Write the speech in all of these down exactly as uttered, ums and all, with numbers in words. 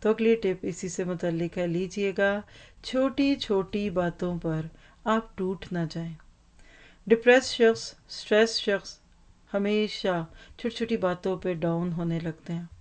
تو اگلی ٹپ اسی سے متعلق ہے، لیجئے گا، چھوٹی چھوٹی باتوں پر آپ ٹوٹ نہ جائیں۔ ڈپریس شخص، سٹریس شخص ہمیشہ چھوٹی چھوٹی باتوں پہ ڈاؤن ہونے لگتے ہیں۔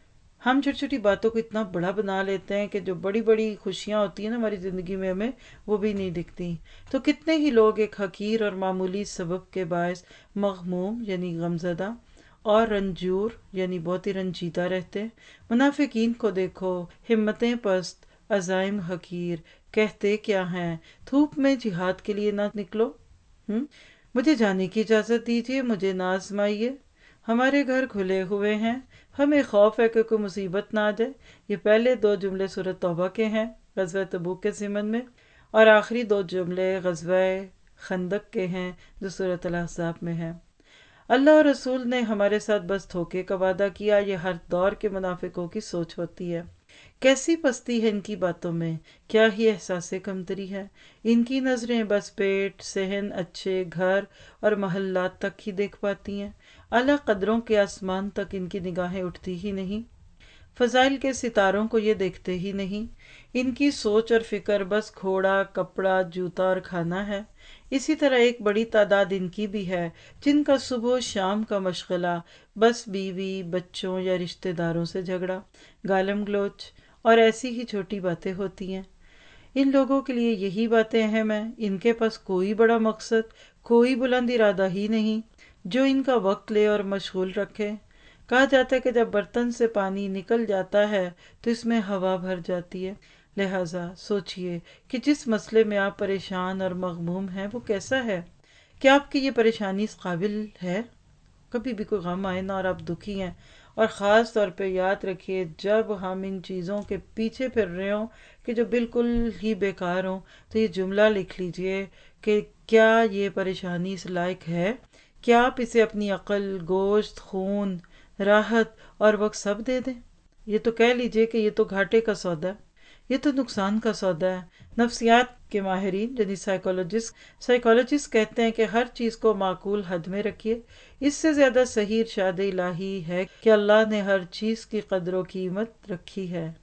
ہم چھوٹی چھوٹی باتوں کو اتنا بڑا بنا لیتے ہیں کہ جو بڑی بڑی خوشیاں ہوتی ہیں نا ہماری زندگی میں، ہمیں وہ بھی نہیں دکھتی۔ تو کتنے ہی لوگ ایک حقیر اور معمولی سبب کے باعث مغموم یعنی غمزدہ اور رنجور یعنی بہت ہی رنجیدہ رہتے ہیں۔ منافقین کو دیکھو، ہمتیں پست، عزائم حقیر، کہتے کیا ہیں، دھوپ میں جہاد کے لیے نہ نکلو، ہم مجھے جانے کی اجازت دیجیے، مجھے نہ آزمائیے، ہمارے گھر کھلے ہوئے ہیں، ہمیں خوف ہے کہ کوئی مصیبت نہ آ جائے۔ یہ پہلے دو جملے سورۃ توبہ کے ہیں غزوہ تبوک کے ضمن میں، اور آخری دو جملے غزوہ خندق کے ہیں جو سورۃ الاحزاب میں ہے۔ اللہ اور رسول نے ہمارے ساتھ بس دھوکے کا وعدہ کیا، یہ ہر دور کے منافقوں کی سوچ ہوتی ہے۔ کیسی پستی ہے ان کی باتوں میں، کیا ہی احساس کمتری ہے، ان کی نظریں بس پیٹ، صحن، اچھے گھر اور محلات تک ہی دیکھ پاتی ہیں، اعلیٰ قدروں کے آسمان تک ان کی نگاہیں اٹھتی ہی نہیں، فضائل کے ستاروں کو یہ دیکھتے ہی نہیں، ان کی سوچ اور فکر بس گھوڑا، کپڑا، جوتا اور کھانا ہے۔ اسی طرح ایک بڑی تعداد ان کی بھی ہے جن کا صبح و شام کا مشغلہ بس بیوی، بچوں یا رشتہ داروں سے جھگڑا، گالم گلوچ اور ایسی ہی چھوٹی باتیں ہوتی ہیں۔ ان لوگوں کے لیے یہی باتیں اہم ہیں، ان کے پاس کوئی بڑا مقصد، کوئی بلند ارادہ ہی نہیں جو ان کا وقت لے اور مشغول رکھے۔ کہا جاتا ہے کہ جب برتن سے پانی نکل جاتا ہے تو اس میں ہوا بھر جاتی ہے۔ لہٰذا سوچئے کہ جس مسئلے میں آپ پریشان اور مغموم ہیں وہ کیسا ہے، کیا آپ کی یہ پریشانی اس قابل ہے؟ کبھی بھی کوئی غم آئے نا اور آپ دکھی ہیں، اور خاص طور پہ یاد رکھیے جب ہم ان چیزوں کے پیچھے پھر رہے ہوں کہ جو بالکل ہی بیکار ہوں، تو یہ جملہ لکھ لیجئے کہ کیا یہ پریشانی اس لائق ہے؟ کیا آپ اسے اپنی عقل، گوشت، خون، راحت اور وقت سب دے دیں؟ یہ تو کہہ لیجئے کہ یہ تو گھاٹے کا سودا ہے، یہ تو نقصان کا سودا ہے۔ نفسیات کے ماہرین یعنی سائیکولوجسٹ سائیکولوجسٹ کہتے ہیں کہ ہر چیز کو معقول حد میں رکھیے، اس سے زیادہ صحیح ارشاد الہی ہے کہ اللہ نے ہر چیز کی قدر و قیمت رکھی ہے،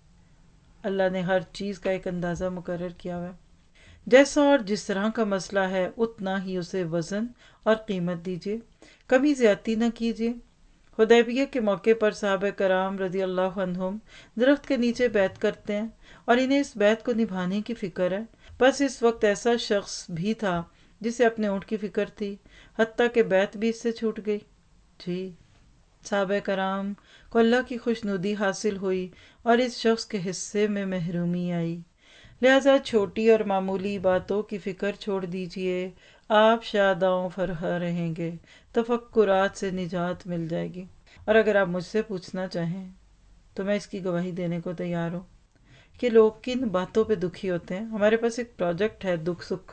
اللہ نے ہر چیز کا ایک اندازہ مقرر کیا ہوا ہے، جیسا اور جس طرح کا مسئلہ ہے اتنا ہی اسے وزن اور قیمت دیجیے، کمی زیادتی نہ کیجیے۔ حدیبیہ کے موقع پر صحابہ کرام رضی اللہ عنہم درخت کے نیچے بیعت کرتے ہیں اور انہیں اس بیعت کو نبھانے کی فکر ہے۔ بس اس وقت ایسا شخص بھی تھا جسے اپنے اونٹ کی فکر تھی، حتیٰ کہ بیعت بھی اس سے چھوٹ گئی۔ جی صحابہ کرام کو اللہ کی خوشنودی حاصل ہوئی اور اس شخص کے حصے میں محرومی آئی، لہذا چھوٹی اور معمولی باتوں کی فکر چھوڑ دیجئے، آپ شاداں فرحاں رہیں گے، تفکرات سے نجات مل جائے گی۔ اور اگر آپ مجھ سے پوچھنا چاہیں تو میں اس کی گواہی دینے کو تیار ہوں کہ لوگ کن باتوں پہ دکھی ہوتے ہیں۔ ہمارے پاس ایک پروجیکٹ ہے دکھ سکھ،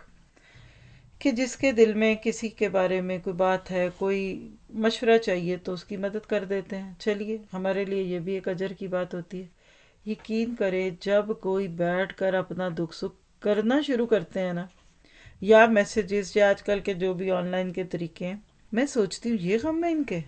کہ جس کے دل میں کسی کے بارے میں کوئی بات ہے، کوئی مشورہ چاہیے تو اس کی مدد کر دیتے ہیں۔ چلیے ہمارے لیے یہ بھی ایک اجر کی بات ہوتی ہے۔ یقین کرے جب کوئی بیٹھ کر اپنا دکھ سکھ کرنا شروع کرتے ہیں نا، یا میسیجز یا آج کل کے جو بھی آن لائن کے طریقے ہیں، میں سوچتی ہوں یہ غم ہے ان کے،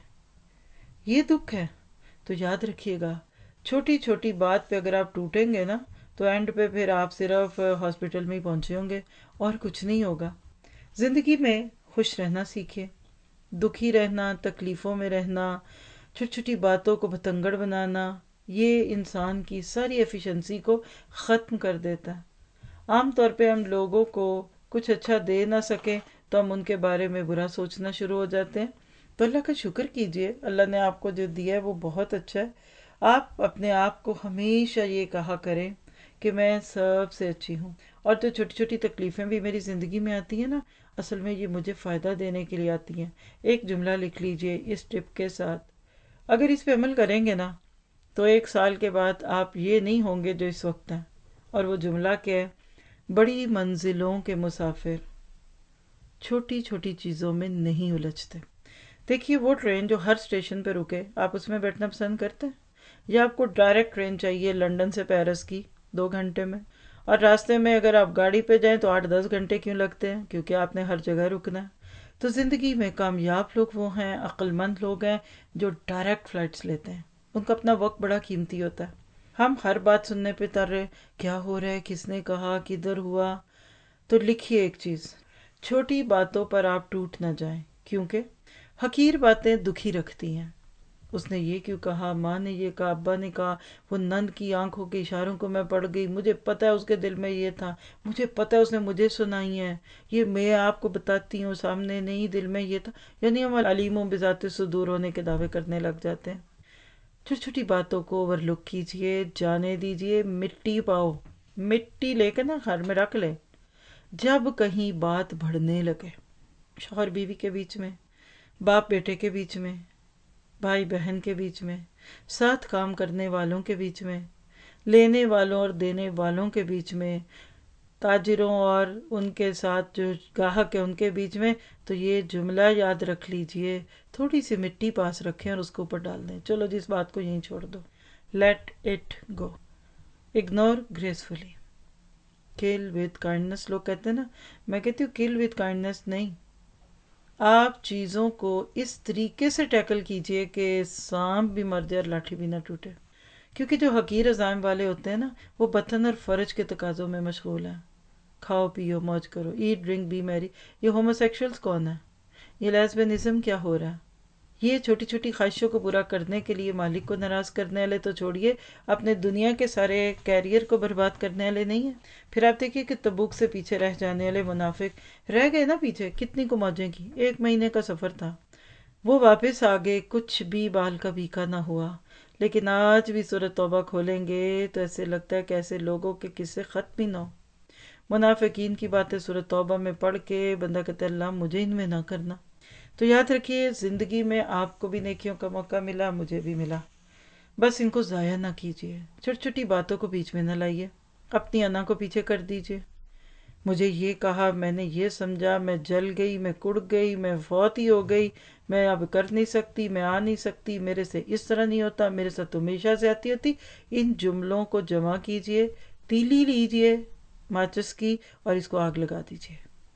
یہ دکھ ہے، تو یاد رکھیے گا چھوٹی چھوٹی بات پہ اگر آپ ٹوٹیں گے نا تو اینڈ پہ پھر آپ صرف ہاسپٹل میں ہی پہنچے ہوں گے اور کچھ نہیں ہوگا۔ زندگی میں خوش رہنا سیکھیے، دکھی رہنا، تکلیفوں میں رہنا، چھوٹی چھوٹی باتوں کو بتنگڑ بنانا، یہ انسان کی ساری ایفیشنسی کو ختم کر دیتا ہے۔ عام طور پہ ہم لوگوں کو کچھ اچھا دے نہ سکیں تو ہم ان کے بارے میں برا سوچنا شروع ہو جاتے ہیں۔ تو اللہ کا شکر کیجئے، اللہ نے آپ کو جو دیا ہے وہ بہت اچھا ہے۔ آپ اپنے آپ کو ہمیشہ یہ کہا کریں کہ میں سب سے اچھی ہوں، اور جو چھوٹی چھوٹی تکلیفیں بھی میری زندگی میں آتی ہیں نا، اصل میں یہ مجھے فائدہ دینے کے لیے آتی ہیں۔ ایک جملہ لکھ لیجئے اس ٹپ کے ساتھ، اگر اس پہ عمل کریں گے نا تو ایک سال کے بعد آپ یہ نہیں ہوں گے جو اس وقت ہیں۔ اور وہ جملہ کیا ہے؟ بڑی منزلوں کے مسافر چھوٹی چھوٹی چیزوں میں نہیں الجھتے۔ دیکھیے وہ ٹرین جو ہر اسٹیشن پہ رکے، آپ اس میں بیٹھنا پسند کرتے ہیں، یا آپ کو ڈائریکٹ ٹرین چاہیے لندن سے پیرس کی دو گھنٹے میں، اور راستے میں اگر آپ گاڑی پہ جائیں تو آٹھ دس گھنٹے کیوں لگتے ہیں؟ کیونکہ آپ نے ہر جگہ رکنا ہے۔ تو زندگی میں کامیاب لوگ وہ ہیں، عقل مند لوگ ہیں جو ڈائریکٹ فلائٹس لیتے ہیں، ان کا اپنا وقت بڑا قیمتی ہوتا ہے۔ ہم ہر بات سننے پہ تر رہے، کیا ہو رہا ہے، کس نے کہا، کدھر ہوا. تو لکھیے ایک چیز، چھوٹی باتوں پر آپ ٹوٹ نہ جائیں، کیونکہ حقیر باتیں دکھی رکھتی ہیں. اس نے یہ کیوں کہا، ماں نے یہ کہا، ابا نے کہا، وہ نند کی آنکھوں کے اشاروں کو میں پڑھ گئی، مجھے پتہ ہے اس کے دل میں یہ تھا، مجھے پتہ ہے اس نے مجھے سنائی ہے، یہ میں آپ کو بتاتی ہوں سامنے نہیں، دل میں یہ تھا. یعنی ہم علیموں بذات صدور ہونے کے دعوے کرنے لگ جاتے ہیں. چھوٹی چھوٹی باتوں کو اوور لک کیجئے، جانے دیجئے، مٹی پاؤ، مٹی لے کے نا گھر میں رکھ لے. جب کہیں بات بڑھنے لگے، شوہر بیوی کے بیچ میں، باپ بیٹے کے بیچ میں، بھائی بہن کے بیچ میں، ساتھ کام کرنے والوں کے بیچ میں، لینے والوں اور دینے والوں کے بیچ میں، تاجروں اور ان کے ساتھ جو گاہک ہے ان کے بیچ میں، تو یہ جملہ یاد رکھ لیجئے، تھوڑی سی مٹی پاس رکھیں اور اس کو اوپر ڈال دیں. چلو جس بات کو یہیں چھوڑ دو. Let it go. Ignore gracefully. Kill with kindness لوگ کہتے ہیں نا، میں کہتی ہوں کل وتھ کائنڈنس نہیں، آپ چیزوں کو اس طریقے سے ٹیکل کیجئے کہ سانپ بھی مر جائے اور لاٹھی بھی نہ ٹوٹے. کیونکہ جو حقیر عزائم والے ہوتے ہیں نا، وہ بطن اور فرج کے تقاضوں میں مشغول ہیں. کھاؤ پیو موج کرو، ایٹ ڈرنک بی میری. یہ ہومو سیکشولز کون ہے؟ یہ لیسبینزم کیا ہو رہا ہے؟ یہ چھوٹی چھوٹی خواہشوں کو پورا کرنے کے لیے مالک کو ناراض کرنے والے تو چھوڑیے، اپنے دنیا کے سارے کیریئر کو برباد کرنے والے نہیں ہیں. پھر آپ دیکھیے کہ تبوک سے پیچھے رہ جانے والے منافق رہ گئے نا پیچھے، کتنی کو موجیں کی، ایک مہینے کا سفر تھا، وہ واپس آگے، کچھ بھی بال کا بیکا نہ ہوا. لیکن آج بھی سورۃ توبہ کھولیں گے تو ایسے لگتا ہے کہ ایسے لوگوں کے قصے ختم ہی نہ ہو. منافقین کی باتیں سورۃ توبہ میں پڑھ کے بندہ کہتا ہے اللہ مجھے ان میں نہ کرنا. تو یاد رکھیے زندگی میں آپ کو بھی نیکیوں کا موقع ملا، مجھے بھی ملا، بس ان کو ضائع نہ کیجیے. چھوٹی چھوٹی باتوں کو بیچ میں نہ لائیے، اپنی انا کو پیچھے کر دیجیے. مجھے یہ کہا، میں نے یہ سمجھا، میں جل گئی، میں کڑ گئی، میں فوت ہی ہو گئی، میں اب کر نہیں سکتی، میں آ نہیں سکتی، میرے سے اس طرح نہیں ہوتا، میرے ساتھ ہمیشہ زیادتی ہوتی. ان جملوں کو جمع کیجیے، تیلی لیجیے ماچس کی اور اس کو آگ لگا دیجیے.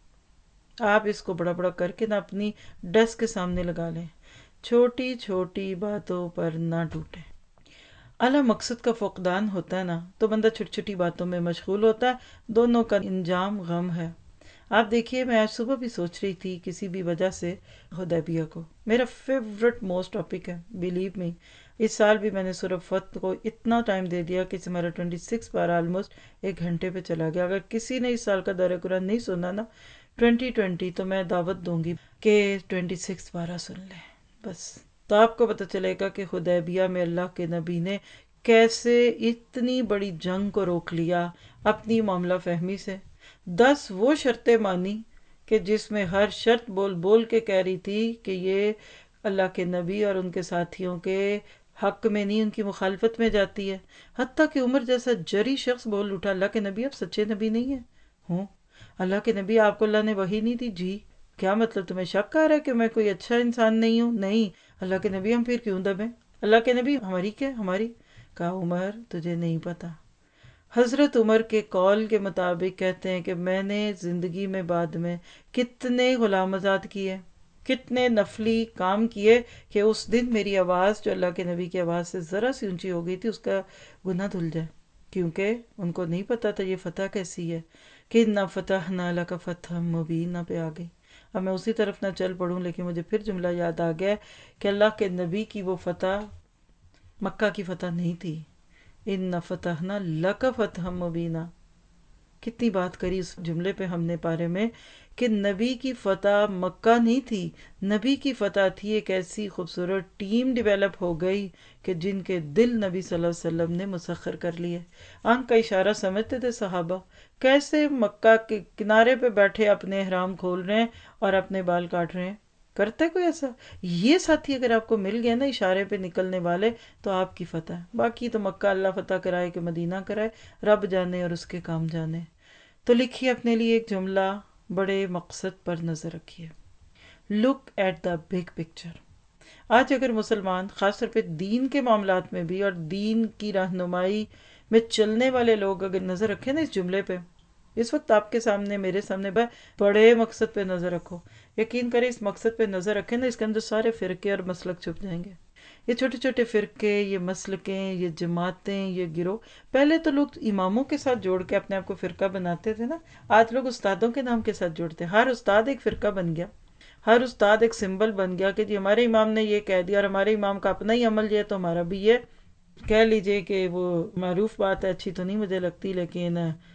آپ اس کو بڑا بڑا کر کے نہ اپنی ڈیسک کے سامنے لگا لیں. چھوٹی چھوٹی باتوں پر نہ ٹوٹیں. اعلیٰ مقصد کا فقدان ہوتا ہے نا تو بندہ چھوٹی چھوٹی باتوں میں مشغول ہوتا ہے، دونوں کا انجام غم ہے. آپ دیکھیے میں آج صبح بھی سوچ رہی تھی کسی بھی وجہ سے حدیبیہ کو، میرا فیوریٹ موسٹ ٹاپک ہے، بلیو می. اس سال بھی میں نے سورہ فتح کو اتنا ٹائم دے دیا کہ ہمارا ٹوئنٹی سکس بارہ آلموسٹ ایک گھنٹے پہ چلا گیا. اگر کسی نے اس سال کا دورہ قرآن نہیں سنا نا ٹوئنٹی ٹوئنٹی، تو میں دعوت دوں گی کہ ٹوئنٹی سکس بارہ سن لیں بس. تو آپ کو پتہ چلے گا کہ حدیبیہ میں اللہ کے نبی نے کیسے اتنی بڑی جنگ کو روک لیا اپنی معاملہ فہمی سے. دس وہ شرطیں مانی کہ جس میں ہر شرط بول بول کے کہہ رہی تھی کہ یہ اللہ کے نبی اور ان کے ساتھیوں کے حق میں نہیں، ان کی مخالفت میں جاتی ہے. حتیٰ کہ عمر جیسا جری شخص بول اٹھا، اللہ کے نبی آپ سچے نبی نہیں ہیں؟ ہوں اللہ کے نبی آپ کو اللہ نے وحی نہیں دی؟ جی. کیا مطلب تمہیں شک آ رہا ہے کہ میں کوئی اچھا انسان نہیں ہوں؟ نہیں. اللہ کے نبی ہم پھر کیوں دبیں؟ اللہ کے نبی ہماری کیا ہماری؟ کہا عمر تجھے نہیں پتا. حضرت عمر کے قول کے مطابق کہتے ہیں کہ میں نے زندگی میں بعد میں کتنے غلام آزاد کیے، کتنے نفلی کام کیے کہ اس دن میری آواز جو اللہ کے نبی کی آواز سے ذرا سی اونچی ہو گئی تھی اس کا گناہ دھل جائے. کیونکہ ان کو نہیں پتا تھا یہ فتح کیسی ہے کہ نہ فتح نہ اللہ کا فتح مبین نہ پہ آ گئی. اب میں اسی طرف نہ چل پڑوں، لیکن مجھے پھر جملہ یاد آ گیا کہ اللہ کے نبی کی وہ فتح مکہ کی فتح نہیں تھی. ان فتحنا لک فتح مبینہ. کتنی بات کری اس جملے پہ ہم نے پارے میں کہ نبی کی فتح مکہ نہیں تھی، نبی کی فتح تھی ایک ایسی خوبصورت ٹیم ڈیویلپ ہو گئی کہ جن کے دل نبی صلی اللہ علیہ وسلم نے مسخر کر لیے. آنکھ کا اشارہ سمجھتے تھے صحابہ، کیسے مکہ کے کنارے پہ بیٹھے اپنے احرام کھول رہے ہیں اور اپنے بال کاٹ رہے ہیں. کرتے کوئی ایسا؟ یہ ساتھی اگر آپ کو مل گیا نا اشارے پہ نکلنے والے تو آپ کی فتح ہے. باقی تو مکہ اللہ فتح کرائے کہ مدینہ کرائے، رب جانے اور اس کے کام جانے. تو لکھیے اپنے لیے ایک جملہ، بڑے مقصد پر نظر رکھیے. Look at the big picture. آج اگر مسلمان خاص طور پہ دین کے معاملات میں بھی اور دین کی رہنمائی میں چلنے والے لوگ اگر نظر رکھیں نا اس جملے پہ، اس وقت آپ کے سامنے میرے سامنے بڑے مقصد پہ نظر رکھو. یقین کریں اس مقصد پہ نظر رکھیں نا، اس کے اندر سارے فرقے اور مسلک چھپ جائیں گے. یہ چھوٹے چھوٹے فرقے، یہ مسلکیں، یہ جماعتیں، یہ گروہ، پہلے تو لوگ اماموں کے ساتھ جوڑ کے اپنے آپ کو فرقہ بناتے تھے نا، آج لوگ استادوں کے نام کے ساتھ جوڑتے ہیں. ہر استاد ایک فرقہ بن گیا، ہر استاد ایک سمبل بن گیا کہ جی ہمارے امام نے یہ کہہ دیا، اور ہمارے امام کا اپنا ہی عمل یہ ہے تو ہمارا بھی یہ. کہہ لیجئے کہ وہ معروف بات ہے، اچھی تو نہیں مجھے لگتی، لیکن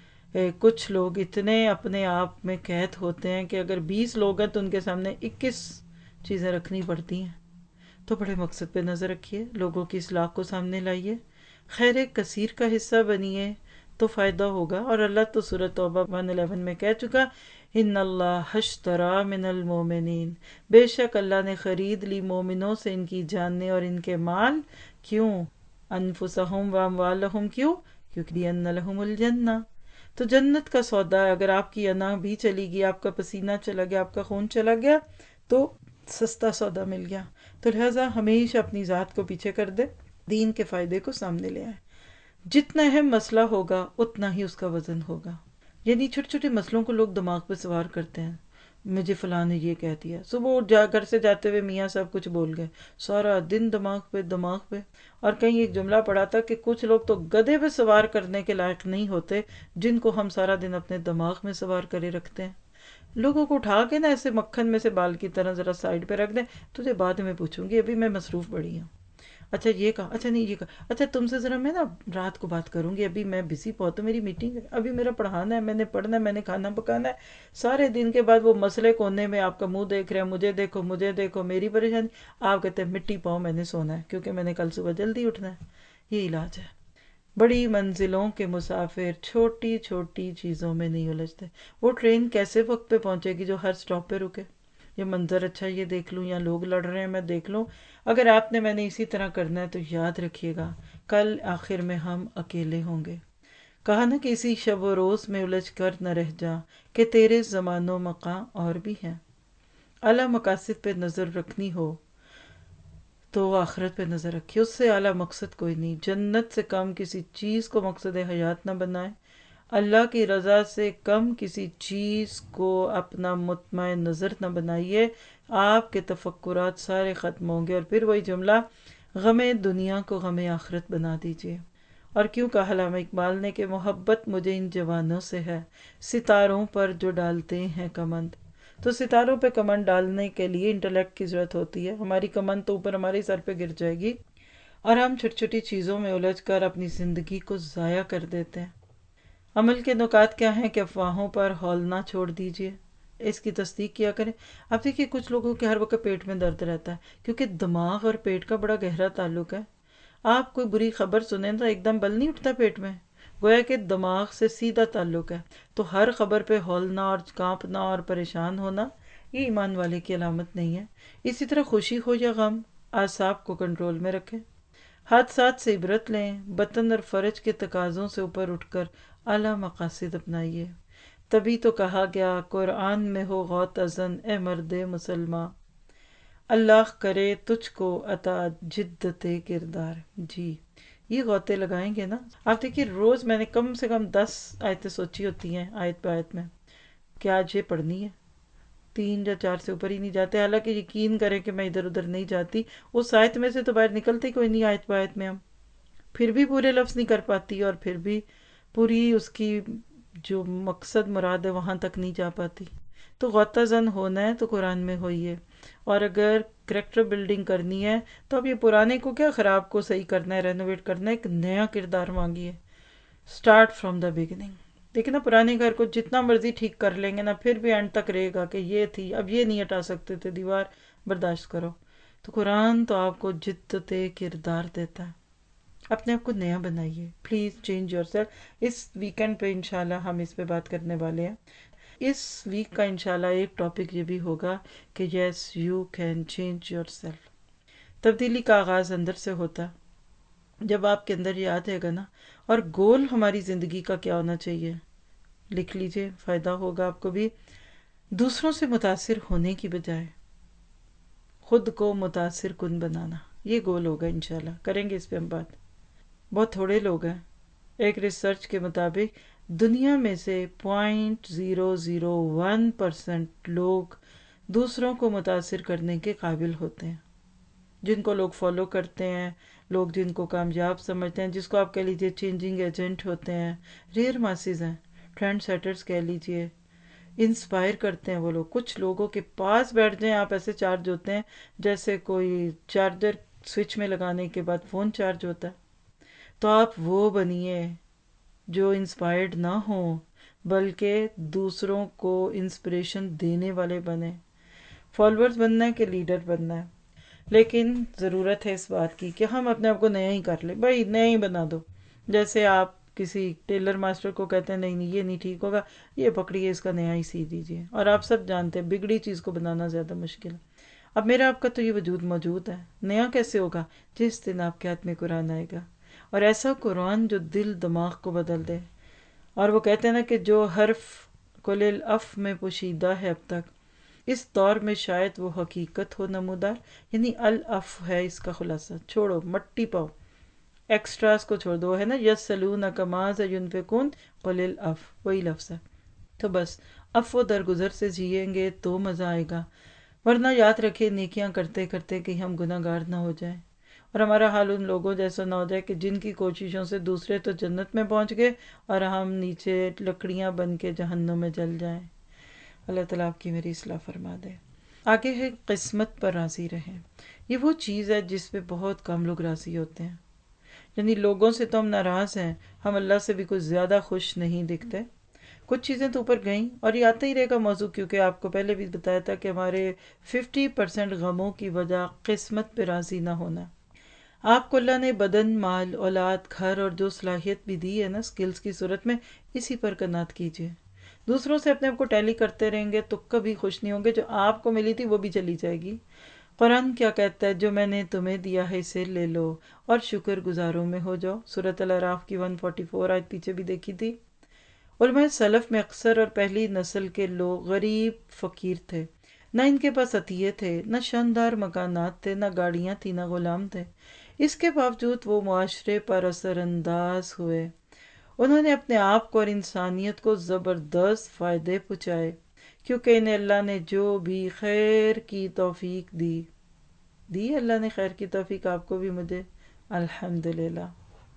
کچھ لوگ اتنے اپنے آپ میں قید ہوتے ہیں کہ اگر بیس لوگ ہیں تو ان کے سامنے اکیس چیزیں رکھنی پڑتی ہیں. تو بڑے مقصد پہ نظر رکھیے، لوگوں کی اصلاح کو سامنے لائیے، خیر کثیر کا حصہ بنیے تو فائدہ ہوگا. اور اللہ تو سورۃ توبہ ایک سو گیارہ میں کہہ چکا، ان اللہ اشتری من المومنین، بے شک اللہ نے خرید لی مومنوں سے ان کی جانیں اور ان کے مال. کیوں؟ انفسہم واموالہم، کیوں؟ کیونکہ ان لہم الجنہ. تو جنت کا سودا ہے، اگر آپ کی انا بھی چلی گئی، آپ کا پسینہ چلا گیا، آپ کا خون چلا گیا، تو سستا سودا مل گیا. تو لہٰذا ہمیشہ اپنی ذات کو پیچھے کر دے، دین کے فائدے کو سامنے لے آئے. جتنا اہم مسئلہ ہوگا اتنا ہی اس کا وزن ہوگا. یعنی چھوٹے چھوٹے مسئلوں کو لوگ دماغ پہ سوار کرتے ہیں، مجھے فلاں نے یہ کہہ دیا، صبح جا گھر سے جاتے ہوئے میاں صاحب کچھ بول گئے، سارا دن دماغ پہ دماغ پہ. اور کہیں ایک جملہ پڑھا تھا کہ کچھ لوگ تو گدھے پہ سوار کرنے کے لائق نہیں ہوتے جن کو ہم سارا دن اپنے دماغ میں سوار کرے رکھتے ہیں. لوگوں کو اٹھا کے نا ایسے مکھن میں سے بال کی طرح ذرا سائڈ پہ رکھ دیں، تجھے بعد میں پوچھوں گی، ابھی میں مصروف بڑی ہوں. اچھا یہ کہا، اچھا نہیں یہ کہا، اچھا تم سے ذرا میں نا رات کو بات کروں گی، ابھی میں بزی بہت ہوں، میری میٹنگ ہے، ابھی میرا پڑھانا ہے، میں نے پڑھنا ہے، میں نے کھانا پکانا ہے. سارے دن کے بعد وہ مسئلے کونے میں آپ کا منہ دیکھ رہے ہیں، مجھے دیکھو مجھے دیکھو میری پریشانی. آپ کہتے ہیں مٹی پاؤں میں نے سونا ہے کیونکہ میں نے کل صبح جلدی اٹھنا ہے. یہ علاج ہے. بڑی منزلوں کے مسافر چھوٹی چھوٹی چیزوں میں نہیں الجھتے. وہ ٹرین کیسے وقت پہ پہنچے گی جو ہر سٹاپ پہ رکے؟ یہ منظر اچھا یہ دیکھ لوں، یا لوگ لڑ رہے ہیں میں دیکھ لوں. اگر آپ نے میں نے اسی طرح کرنا ہے تو یاد رکھیے گا کل آخر میں ہم اکیلے ہوں گے. کہا نا کہ اسی شب و روز میں الجھ کر نہ رہ جا کہ تیرے زمان و مقام اور بھی ہیں. اعلیٰ مقاصد پہ نظر رکھنی ہو تو آخرت پہ نظر رکھیے، اس سے اعلیٰ مقصد کوئی نہیں. جنت سے کم کسی چیز کو مقصد حیات نہ بنائے، اللہ کی رضا سے کم کسی چیز کو اپنا مطمع نظر نہ بنائیے. آپ کے تفکرات سارے ختم ہوں گے. اور پھر وہی جملہ، غم دنیا کو غم آخرت بنا دیجیے. اور کیوں کہا علامہ اقبال نے کہ محبت مجھے ان جوانوں سے ہے ستاروں پر جو ڈالتے ہیں کمند. تو ستاروں پہ کمند ڈالنے کے لیے انٹلیکٹ کی ضرورت ہوتی ہے. ہماری کمند تو اوپر ہمارے سر پہ گر جائے گی اور ہم چھوٹی چھوٹی چیزوں میں الجھ کر اپنی زندگی کو ضائع کر دیتے ہیں. عمل کے نکات کیا ہیں کہ افواہوں پر ہولنا چھوڑ دیجیے، اس کی تصدیق کیا کریں. اب دیکھیے کچھ لوگوں کے ہر وقت پیٹ میں درد رہتا ہے کیونکہ دماغ اور پیٹ کا بڑا گہرا تعلق ہے. آپ کوئی بری خبر سنیں تو ایک دم بل نہیں اٹھتا پیٹ میں، گویا کہ دماغ سے سیدھا تعلق ہے. تو ہر خبر پہ ہولنا اور کانپنا اور پریشان ہونا یہ ایمان والے کی علامت نہیں ہے. اسی طرح خوشی ہو یا غم، اعصاب کو کنٹرول میں رکھیں، حادثات سے عبرت لیں، بطن اور فرج کے تقاضوں سے اوپر اٹھ کر اعلیٰ مقاصد اپنائیے. تبھی تو کہا گیا قرآن میں ہو غوط ازن اے مرد مسلماں، اللہ کرے تجھ کو عطا جدت کردار. جی یہ غوطے لگائیں گے نا. آپ دیکھیے روز میں نے کم سے کم دس آیتیں سوچی ہوتی ہیں آیت پہ آیت میں کہ آج یہ پڑھنی ہے. تین یا چار سے اوپر ہی نہیں جاتے، حالانکہ یقین کریں کہ میں ادھر ادھر نہیں جاتی، اس آیت میں سے تو باہر نکلتی کوئی نہیں آیت پہ آیت میں، ہم پھر بھی پورے لفظ نہیں کر پاتی اور پھر بھی پوری اس کی جو مقصد مراد ہے وہاں تک نہیں جا پاتی. تو غوطہ زن ہونا ہے تو قرآن میں ہوئیے. اور اگر کریکٹر بلڈنگ کرنی ہے تو اب یہ پرانے کو کیا خراب کو صحیح کرنا ہے، رینوویٹ کرنا ہے، ایک نیا کردار مانگیے. Start from the beginning. دیکھیں نا پرانے گھر کو جتنا مرضی ٹھیک کر لیں گے نا پھر بھی اینڈ تک رہے گا کہ یہ تھی، اب یہ نہیں ہٹا سکتے تھے دیوار، برداشت کرو. تو قرآن تو آپ کو جدت کردار دیتا ہے. اپنے آپ کو نیا بنائیے، پلیز چینج یور سیلف. اس ویکینڈ پہ انشاءاللہ ہم اس پہ بات کرنے والے ہیں. اس ویک کا انشاءاللہ ایک ٹاپک یہ بھی ہوگا کہ yes you can change yourself. تبدیلی کا آغاز اندر سے ہوتا ہے. جب آپ کے اندر یہ آتے گا نا، اور گول ہماری زندگی کا کیا ہونا چاہیے لکھ لیجئے، فائدہ ہوگا آپ کو بھی. دوسروں سے متاثر ہونے کی بجائے خود کو متاثر کن بنانا، یہ گول ہوگا. انشاءاللہ کریں گے اس پہ ہم بات. بہت تھوڑے لوگ ہیں، ایک ریسرچ کے مطابق دنیا میں سے point zero zero one percent لوگ دوسروں کو متاثر کرنے کے قابل ہوتے ہیں. جن کو لوگ فالو کرتے ہیں، لوگ جن کو کامیاب سمجھتے ہیں، جس کو آپ کہہ لیجیے چینجنگ ایجنٹ ہوتے ہیں، ریئر ماسز ہیں، ٹرینڈ سیٹرز کہہ لیجیے، انسپائر کرتے ہیں وہ لوگ. کچھ لوگوں کے پاس بیٹھ جائیں آپ، ایسے چارج ہوتے ہیں جیسے کوئی چارجر سوئچ میں لگانے کے بعد فون چارج ہوتا ہے. تو آپ وہ بنیے جو انسپائرڈ نہ ہوں بلکہ دوسروں کو انسپریشن دینے والے بنے. فالوورز بننا ہے کہ لیڈر بننا ہے، لیکن ضرورت ہے اس بات کی کہ ہم اپنے آپ کو نیا ہی کر لیں. بھائی نیا ہی بنا دو. جیسے آپ کسی ٹیلر ماسٹر کو کہتے ہیں نہیں نہیں یہ نہیں ٹھیک ہوگا، یہ پکڑیے اس کا نیا ہی سی دیجیے. اور آپ سب جانتے ہیں بگڑی چیز کو بنانا زیادہ مشکل ہے. اب میرا آپ کا تو یہ وجود موجود ہے، نیا کیسے ہوگا؟ جس دن آپ کے ہاتھ میں قرآن آئے گا، اور ایسا قرآن جو دل دماغ کو بدل دے. اور وہ کہتے ہیں نا کہ جو حرف کل الاف میں پوشیدہ ہے اب تک، اس دور میں شاید وہ حقیقت ہو نمودار. یعنی الاف ہے اس کا خلاصہ. چھوڑو مٹی پاؤ، ایکسٹراز کو چھوڑ دو. ہے نا یسألونک ماذا ینفقون قل الاف، وہی لفظ ہے. تو بس عفو درگزر سے جیئیں گے تو مزہ آئے گا، ورنہ یاد رکھے نیکیاں کرتے کرتے کہ ہم گناہ گار نہ ہو جائیں، اور ہمارا حال ان لوگوں جیسا نہ ہو جائے کہ جن کی کوششوں سے دوسرے تو جنت میں پہنچ گئے اور ہم نیچے لکڑیاں بن کے جہنم میں جل جائیں. اللہ تعالیٰ آپ کی میری اصلاح فرما دے. آگے ہے قسمت پر راضی رہیں. یہ وہ چیز ہے جس پہ بہت کم لوگ راضی ہوتے ہیں. یعنی لوگوں سے تو ہم ناراض ہیں، ہم اللہ سے بھی کچھ زیادہ خوش نہیں دکھتے. کچھ چیزیں تو اوپر گئیں، اور یہ آتا ہی رہے گا موضوع، کیونکہ آپ کو پہلے بھی بتایا تھا کہ ہمارے ففٹی پرسینٹ غموں کی وجہ قسمت پہ راضی نہ ہونا. آپ کو اللہ نے بدن، مال، اولاد، گھر اور جو صلاحیت بھی دی ہے نا سکلز کی صورت میں، اسی پر قناعت کیجیے. دوسروں سے اپنے آپ کو ٹیلی کرتے رہیں گے تو کبھی خوش نہیں ہوں گے. جو آپ کو ملی تھی وہ بھی چلی جائے گی. قرآن کیا کہتا ہے؟ جو میں نے تمہیں دیا ہے اسے لے لو اور شکر گزاروں میں ہو جاؤ. سورۃ الاعراف کی ایک سو چوالیس آیت پیچھے بھی دیکھی تھی. علماء سلف میں اکثر اور پہلی نسل کے لوگ غریب فقیر تھے. نہ ان کے پاس عطیے تھے، نہ شاندار مکانات تھے، نہ گاڑیاں تھیں، نہ غلام تھے. اس کے باوجود وہ معاشرے پر اثر انداز ہوئے. انہوں نے اپنے آپ کو اور انسانیت کو زبردست فائدے پہنچائے، کیونکہ انہیں اللہ نے جو بھی خیر کی توفیق دی دی اللہ نے خیر کی توفیق آپ کو بھی، مجھے، الحمدللہ.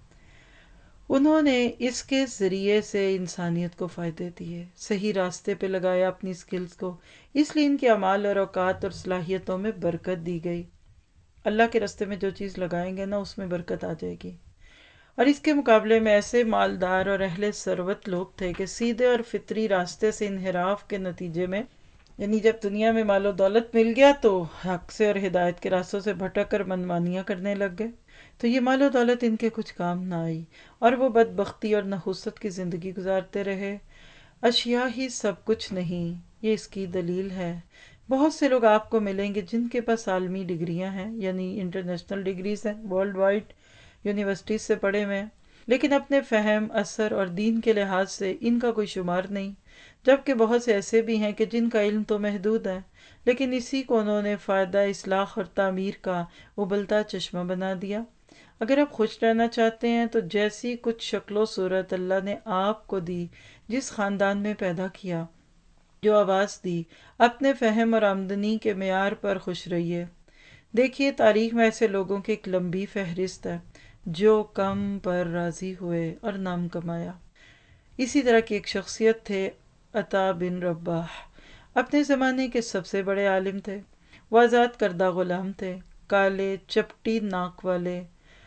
انہوں نے اس کے ذریعے سے انسانیت کو فائدے دیے، صحیح راستے پہ لگایا اپنی سکلز کو. اس لیے ان کے اعمال اور اوقات اور صلاحیتوں میں برکت دی گئی. اللہ کے راستے میں جو چیز لگائیں گے نا اس میں برکت آ جائے گی. اور اس کے مقابلے میں ایسے مالدار اور اہل ثروت لوگ تھے کہ سیدھے اور فطری راستے سے انحراف کے نتیجے میں، یعنی جب دنیا میں مال و دولت مل گیا تو حق سے اور ہدایت کے راستوں سے بھٹک کر منمانیاں کرنے لگ گئے. تو یہ مال و دولت ان کے کچھ کام نہ آئی، اور وہ بدبختی اور نحوست کی زندگی گزارتے رہے. اشیاء ہی سب کچھ نہیں، یہ اس کی دلیل ہے. بہت سے لوگ آپ کو ملیں گے جن کے پاس عالمی ڈگریاں ہیں، یعنی انٹرنیشنل ڈگریز ہیں، ورلڈ وائڈ یونیورسٹیز سے پڑھے ہوئے ہیں، لیکن اپنے فہم، اثر اور دین کے لحاظ سے ان کا کوئی شمار نہیں. جبکہ بہت سے ایسے بھی ہیں کہ جن کا علم تو محدود ہے، لیکن اسی کو انہوں نے فائدہ اصلاح اور تعمیر کا ابلتا چشمہ بنا دیا. اگر آپ خوش رہنا چاہتے ہیں تو جیسی کچھ شکل و صورت اللہ نے آپ کو دی، جس خاندان میں پیدا کیا، جو آواز دی، اپنے فہم اور آمدنی کے معیار پر خوش رہیے. دیکھیے تاریخ میں ایسے لوگوں کی ایک لمبی فہرست ہے جو کم پر راضی ہوئے اور نام کمایا. اسی طرح کی ایک شخصیت تھے عطا بن رباح. اپنے زمانے کے سب سے بڑے عالم تھے. وہ آزاد کردہ غلام تھے، کالے چپٹی ناک والے،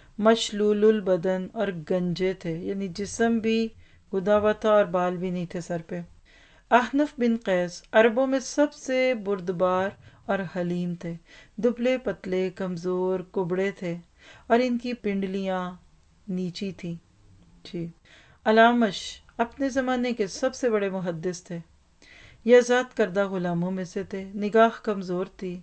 مشلول البدن اور گنجے تھے، یعنی جسم بھی گدا ہوا تھا اور بال بھی نہیں تھے سر پہ. احنف بن قیس عربوں میں سب سے بردبار اور حلیم تھے. دبلے پتلے، کمزور، کبڑے تھے، اور ان کی پنڈلیاں نیچی تھیں. جی. علامش اپنے زمانے کے سب سے بڑے محدث تھے. یہ آزاد کردہ غلاموں میں سے تھے. نگاہ کمزور تھی،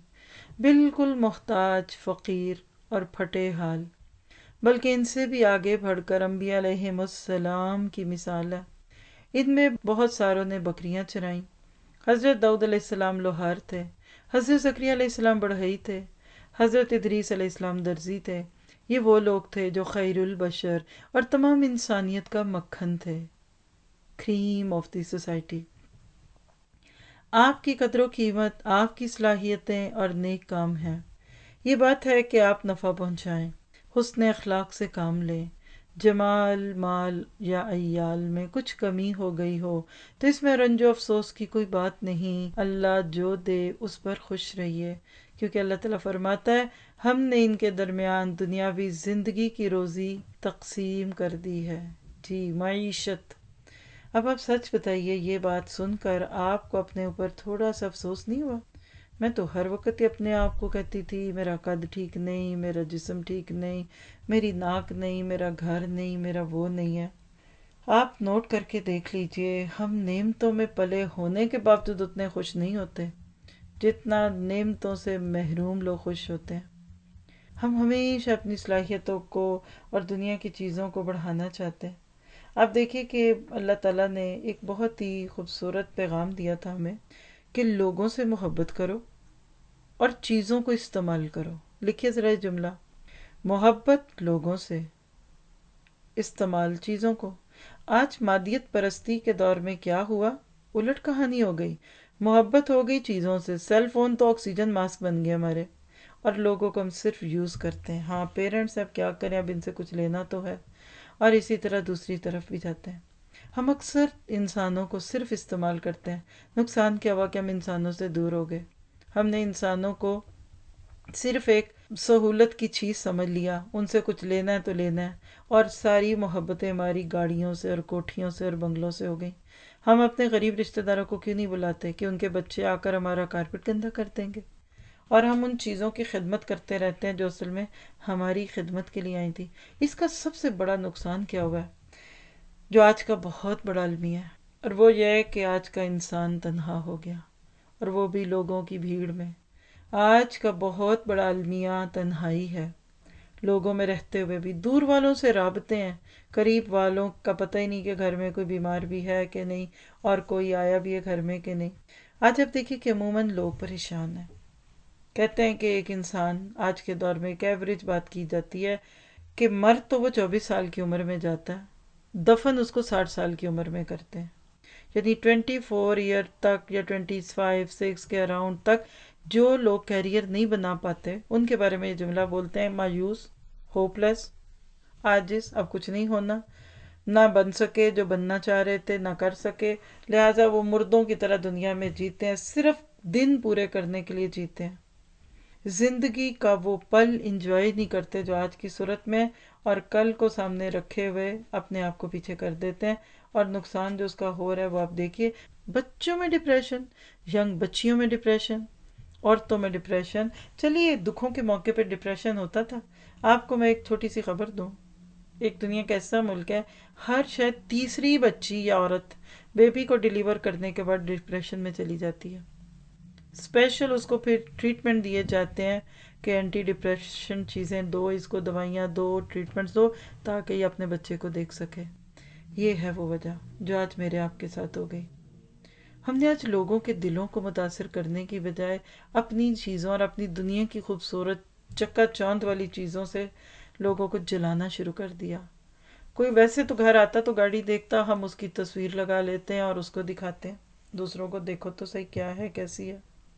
بالکل محتاج، فقیر اور پھٹے حال، بلکہ ان سے بھی آگے بڑھ کر انبیاء علیہم السلام کی مثال ہے. ان میں بہت ساروں نے بکریاں چرائیں. حضرت داؤد علیہ السلام لوہار تھے. حضرت زکریا علیہ السلام بڑھئی تھے. حضرت ادریس علیہ السلام درزی تھے. یہ وہ لوگ تھے جو خیر البشر اور تمام انسانیت کا مکھن تھے، کریم آف دی سوسائٹی. آپ کی قدر و قیمت آپ کی صلاحیتیں اور نیک کام ہیں. یہ بات ہے کہ آپ نفع پہنچائیں، حسن اخلاق سے کام لیں، جمال مال یا عیال میں کچھ کمی ہو گئی ہو تو اس میں رنج و افسوس کی کوئی بات نہیں، اللہ جو دے اس پر خوش رہیے، کیونکہ اللہ تعالیٰ فرماتا ہے ہم نے ان کے درمیان دنیاوی زندگی کی روزی تقسیم کر دی ہے، جی معیشت۔ اب آپ سچ بتائیے، یہ بات سن کر آپ کو اپنے اوپر تھوڑا سا افسوس نہیں ہوا؟ میں تو ہر وقت ہی اپنے آپ کو کہتی تھی میرا قد ٹھیک نہیں، میرا جسم ٹھیک نہیں، میری ناک نہیں، میرا گھر نہیں، میرا وہ نہیں ہے۔ آپ نوٹ کر کے دیکھ لیجئے، ہم نعمتوں میں پلے ہونے کے باوجود اتنے خوش نہیں ہوتے جتنا نعمتوں سے محروم لوگ خوش ہوتے ہیں۔ ہم ہمیشہ اپنی صلاحیتوں کو اور دنیا کی چیزوں کو بڑھانا چاہتے ہیں۔ آپ دیکھیے کہ اللہ تعالیٰ نے ایک بہت ہی خوبصورت پیغام دیا تھا ہمیں کہ لوگوں سے محبت کرو اور چیزوں کو استعمال کرو۔ لکھیے ذرا یہ جملہ، محبت لوگوں سے، استعمال چیزوں کو۔ آج مادیت پرستی کے دور میں کیا ہوا؟ الٹ کہانی ہو گئی، محبت ہو گئی چیزوں سے۔ سیل فون تو آکسیجن ماسک بن گئے ہمارے، اور لوگوں کو ہم صرف یوز کرتے ہیں۔ ہاں پیرنٹس اب کیا کریں، اب ان سے کچھ لینا تو ہے، اور اسی طرح دوسری طرف بھی جاتے ہیں۔ ہم اکثر انسانوں کو صرف استعمال کرتے ہیں۔ نقصان کیا ہوا کہ ہم انسانوں سے دور ہو گئے، ہم نے انسانوں کو صرف ایک سہولت کی چیز سمجھ لیا، ان سے کچھ لینا ہے تو لینا ہے، اور ساری محبتیں ہماری گاڑیوں سے اور کوٹھیوں سے اور بنگلوں سے ہو گئی۔ ہم اپنے غریب رشتہ داروں کو کیوں نہیں بلاتے کہ ان کے بچے آ کر ہمارا کارپیٹ گندا کر دیں گے، اور ہم ان چیزوں کی خدمت کرتے رہتے ہیں جو اصل میں ہماری خدمت کے لیے آئی تھی۔ اس کا سب سے بڑا نقصان کیا ہوا ہے، جو آج کا بہت بڑا المیہ ہے، اور وہ یہ ہے کہ آج کا انسان تنہا ہو گیا، اور وہ بھی لوگوں کی بھیڑ میں۔ آج کا بہت بڑا المیہ تنہائی ہے، لوگوں میں رہتے ہوئے بھی دور والوں سے رابطے ہیں، قریب والوں کا پتہ ہی نہیں کہ گھر میں کوئی بیمار بھی ہے کہ نہیں، اور کوئی آیا بھی ہے گھر میں کہ نہیں۔ آج آپ دیکھیے کہ عموماً لوگ پریشان ہیں۔ کہتے ہیں کہ ایک انسان آج کے دور میں ایک ایوریج بات کی جاتی ہے کہ مرد تو وہ چوبیس سال کی عمر میں جاتا ہے، دفن اس کو ساٹھ سال کی عمر میں کرتے ہیں۔ یعنی ٹوینٹی فور ایئر تک یا ٹوینٹی فائیو سکس کے اراؤنڈ تک جو لوگ کیریئر نہیں بنا پاتے ان کے بارے میں یہ جملہ بولتے ہیں، مایوس، ہوپ لیس، عاجز، اب کچھ نہیں ہونا، نہ بن سکے جو بننا چاہ رہے تھے، نہ کر سکے، لہٰذا وہ مردوں کی طرح دنیا میں جیتے ہیں، صرف دن پورے کرنے کے لیے جیتے ہیں، زندگی کا وہ پل انجوائے نہیں کرتے جو آج کی صورت میں، اور کل کو سامنے رکھے ہوئے اپنے آپ کو پیچھے کر دیتے ہیں، اور نقصان جو اس کا ہو رہا ہے وہ آپ دیکھیے، بچوں میں ڈپریشن، ینگ بچیوں میں ڈپریشن، عورتوں میں ڈپریشن۔ چلیے دکھوں کے موقع پہ ڈپریشن ہوتا تھا، آپ کو میں ایک چھوٹی سی خبر دوں، ایک دنیا کا ایسا ملک ہے ہر شاید تیسری بچی یا عورت بیبی کو ڈیلیور کرنے کے بعد ڈپریشن میں چلی جاتی ہے۔ اسپیشل اس کو پھر ٹریٹمنٹ دیے جاتے ہیں کہ اینٹی ڈپریشن چیزیں دو، اس کو دوائیاں دو، ٹریٹمنٹس دو، تاکہ یہ اپنے بچے کو دیکھ سکے۔ یہ ہے وہ وجہ جو آج میرے آپ کے ساتھ ہو گئی۔ ہم نے آج لوگوں کے دلوں کو متاثر کرنے کی بجائے اپنی چیزوں اور اپنی دنیا کی خوبصورت چکا چوند والی چیزوں سے لوگوں کو جلانا شروع کر دیا۔ کوئی ویسے تو گھر آتا تو گاڑی دیکھتا، ہم اس کی تصویر لگا لیتے ہیں اور اس کو دکھاتے ہیں دوسروں کو، دیکھو تو صحیح کیا ہے، کیسی ہے۔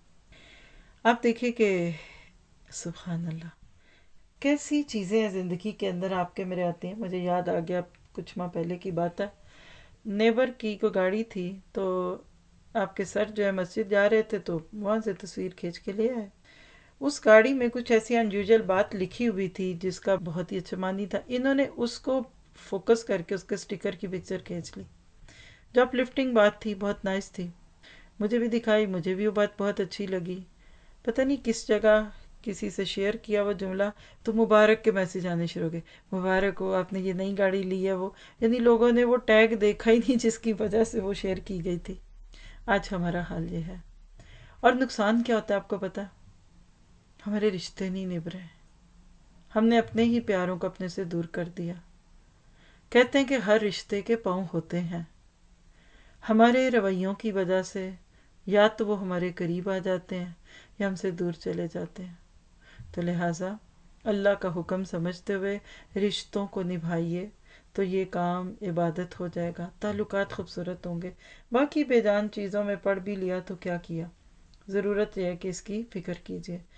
آپ دیکھیے کہ سبحان اللہ کیسی چیزیں ہیں زندگی کے اندر آپ کے میرے آتی ہیں۔ مجھے یاد آ گیا، کچھ ماہ پہلے کی بات ہے، نیبر کی کوئی گاڑی تھی تو آپ کے سر جو ہے مسجد جا رہے تھے تو وہاں سے تصویر کھینچ کے لے آئے۔ اس گاڑی میں کچھ ایسی انیوژل بات لکھی ہوئی تھی جس کا بہت ہی اچھا معنی تھا، انہوں نے اس کو فوکس کر کے اس کے سٹیکر کی پکچر کھینچ لی۔ جو اپ لفٹنگ بات تھی، بہت نائس تھی، مجھے بھی دکھائی، مجھے بھی وہ بات بہت اچھی لگی۔ پتہ نہیں کس جگہ کسی سے شیئر کیا وہ جملہ تو مبارک کے میسج آنے شروع ہو گئے، مبارک ہو آپ نے یہ نئی گاڑی لی ہے، وہ یعنی لوگوں نے وہ ٹیگ دیکھا ہی نہیں جس کی وجہ سے وہ شیئر کی گئی تھی۔ آج ہمارا حال یہ ہے، اور نقصان کیا ہوتا ہے آپ کو پتہ؟ ہمارے رشتے نہیں نبھ رہے، ہم نے اپنے ہی پیاروں کو اپنے سے دور کر دیا۔ کہتے ہیں کہ ہر رشتے کے پاؤں ہوتے ہیں، ہمارے رویوں کی وجہ سے یا تو وہ ہمارے قریب آ جاتے ہیں یا ہم سے دور چلے جاتے ہیں۔ تو لہٰذا اللہ کا حکم سمجھتے ہوئے رشتوں کو نبھائیے، تو یہ کام عبادت ہو جائے گا، تعلقات خوبصورت ہوں گے۔ باقی بے جان چیزوں میں پڑھ بھی لیا تو کیا کیا، ضرورت یہ ہے کہ اس کی فکر کیجیے۔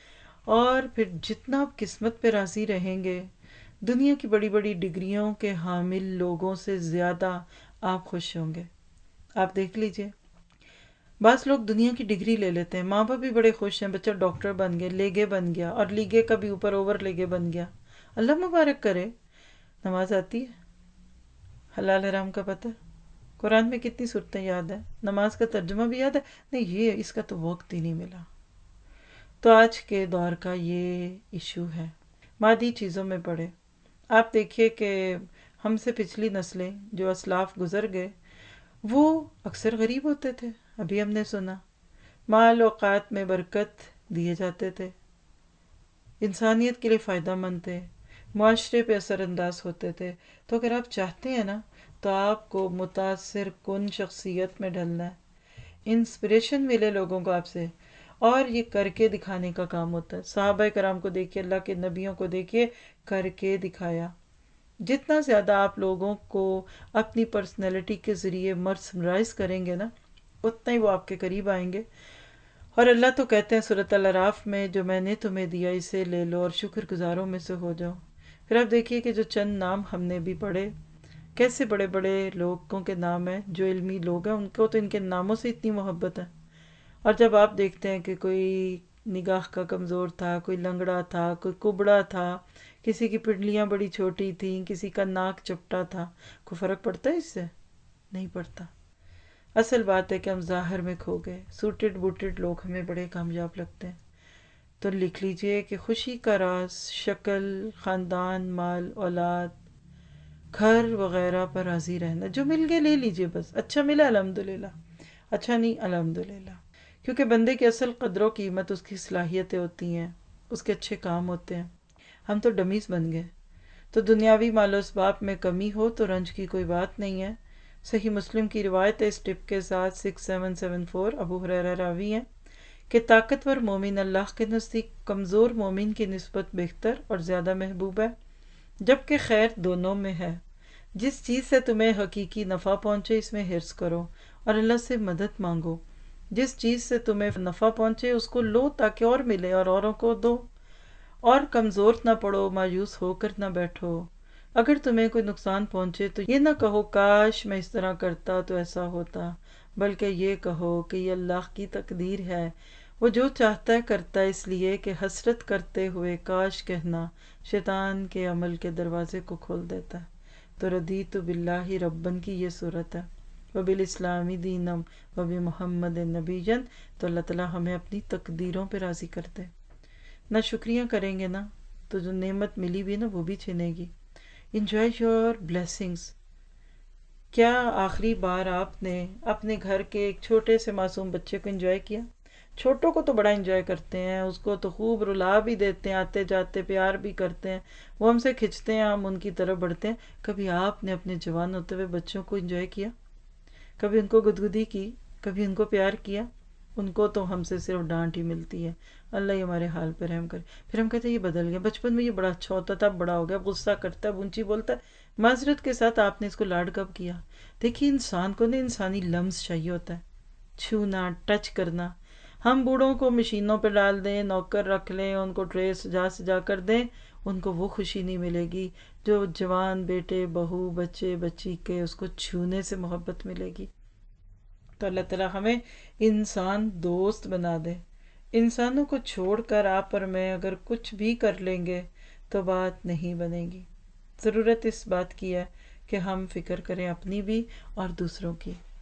اور پھر جتنا آپ قسمت پہ راضی رہیں گے، دنیا کی بڑی بڑی ڈگریوں کے حامل لوگوں سے زیادہ آپ خوش ہوں گے۔ آپ دیکھ لیجئے، بعض لوگ دنیا کی ڈگری لے لیتے ہیں، ماں باپ بھی بڑے خوش ہیں، بچہ ڈاکٹر بن گیا، لیگے بن گیا، اور لیگے کا بھی اوپر اوور لیگے بن گیا، اللہ مبارک کرے۔ نماز آتی ہے، حلال حرام کا پتہ، قرآن میں کتنی صورتیں یاد ہیں، نماز کا ترجمہ بھی یاد ہے، نہیں یہ اس کا تو وقت ہی نہیں ملا۔ تو آج کے دور کا یہ ایشو ہے، مادی چیزوں میں پڑے۔ آپ دیکھیے کہ ہم سے پچھلی نسلیں جو اسلاف گزر گئے، وہ اکثر غریب ہوتے تھے، ابھی ہم نے سنا مال اوقات میں برکت دیے جاتے تھے، انسانیت کے لیے فائدہ مند تھے، معاشرے پہ اثر انداز ہوتے تھے۔ تو اگر آپ چاہتے ہیں نا تو آپ کو متاثر کن شخصیت میں ڈھلنا ہے، انسپریشن ملے لوگوں کو آپ سے، اور یہ کر کے دکھانے کا کام ہوتا ہے۔ صحابہ کرام کو دیکھیے، اللہ کے نبیوں کو دیکھیے، کر کے دکھایا۔ جتنا زیادہ آپ لوگوں کو اپنی پرسنالٹی کے ذریعے مرسمرائز کریں گے نا، اتنا ہی وہ آپ کے قریب آئیں گے۔ اور اللہ تو کہتے ہیں سورۃ الاعراف میں، جو میں نے تمہیں دیا اسے لے لو اور شکر گزاروں میں سے ہو جاؤ۔ پھر آپ دیکھیے کہ جو چند نام ہم نے بھی پڑھے، کیسے بڑے بڑے لوگوں کے نام ہیں، جو علمی لوگ ہیں ان کو تو ان کے ناموں سے اتنی محبت ہے۔ اور جب آپ دیکھتے ہیں کہ کوئی نگاہ کا کمزور تھا، کوئی لنگڑا تھا، کوئی کبڑا تھا، کسی کی پنڈلیاں بڑی چھوٹی تھیں، کسی کا ناک چپٹا تھا، کوئی فرق پڑتا ہے اس سے؟ نہیں پڑتا۔ اصل بات ہے کہ ہم ظاہر میں کھو گئے، سوٹڈ بوٹڈ لوگ ہمیں بڑے کامیاب لگتے ہیں۔ تو لکھ لیجئے کہ خوشی کا راز شکل، خاندان، مال، اولاد، گھر وغیرہ پر راضی رہنا، جو مل گئے لے لیجئے، بس اچھا ملا الحمدللہ، اچھا نہیں الحمدللہ، کیونکہ بندے کی اصل قدر و قیمت اس کی صلاحیتیں ہوتی ہیں، اس کے اچھے کام ہوتے ہیں۔ ہم تو ڈمیز بن گئے۔ تو دنیاوی مال و اسباب میں کمی ہو تو رنج کی کوئی بات نہیں ہے۔ صحیح مسلم کی روایت ہے اس ٹپ کے ساتھ، سکس سیون سیون فور، ابو ہریرہ راوی ہیں کہ طاقتور مومن اللہ کے نزدیک کمزور مومن کی نسبت بہتر اور زیادہ محبوب ہے، جبکہ خیر دونوں میں ہے۔ جس چیز سے تمہیں حقیقی نفع پہنچے اس میں حرص کرو اور اللہ سے مدد مانگو۔ جس چیز سے تمہیں نفع پہنچے اس کو لو تاکہ اور ملے اور اوروں کو دو، اور کمزور نہ پڑو، مایوس ہو کر نہ بیٹھو۔ اگر تمہیں کوئی نقصان پہنچے تو یہ نہ کہو کاش میں اس طرح کرتا تو ایسا ہوتا، بلکہ یہ کہو کہ یہ اللہ کی تقدیر ہے، وہ جو چاہتا ہے کرتا ہے، اس لیے کہ حسرت کرتے ہوئے کاش کہنا شیطان کے عمل کے دروازے کو کھول دیتا ہے۔ تو رضیت باللہ ربن کی یہ صورت ہے، وبالاسلام دینم وبمحمد نبیًا۔ تو اللہ تعالیٰ ہمیں اپنی تقدیروں پہ راضی کر دے۔ نہ شکریہ کریں گے نا تو جو نعمت ملی بھی نا وہ بھی چھنے گی۔ Enjoy your blessings. کیا آخری بار آپ نے اپنے گھر کے ایک چھوٹے سے معصوم بچے کو انجوائے کیا؟ چھوٹوں کو تو بڑا انجوائے کرتے ہیں، اس کو تو خوب رلا بھی دیتے ہیں، آتے جاتے پیار بھی کرتے ہیں، وہ ہم سے کھنچتے ہیں، ہم ان کی طرف بڑھتے ہیں۔ کبھی آپ نے اپنے جوان ہوتے ہوئے بچوں کو انجوائے کیا؟ کبھی ان کو گدگدی کی؟ کبھی ان کو پیار کیا؟ ان کو تو ہم سے صرف ڈانٹ ہی ملتی ہے۔ اللہ یہ ہمارے حال پہ رحم کرے۔ پھر ہم کہتے ہیں یہ بدل گیا، بچپن میں یہ بڑا اچھا ہوتا تھا، اب بڑا ہو گیا، غصہ کرتا ہے، اونچی بولتا ہے۔ معذرت کے ساتھ آپ نے اس کو لاڈ کب کیا؟ دیکھیے انسان کو نا انسانی لمس چاہیے ہوتا ہے، چھونا، ٹچ کرنا۔ ہم بوڑھوں کو مشینوں پہ ڈال دیں، نوکر رکھ لیں، ان کو ٹرے سجا سجا کر دیں، ان کو وہ خوشی نہیں ملے گی جو جوان بیٹے، بہو، بچے، بچی کے اس کو چھونے سے محبت ملے گی۔ تو اللہ تعالیٰ ہمیں انسان دوست بنا دے۔ انسانوں کو چھوڑ کر آپ اور میں اگر کچھ بھی کر لیں گے تو بات نہیں بنے گی۔ ضرورت اس بات کی ہے کہ ہم فکر کریں اپنی بھی اور دوسروں کی۔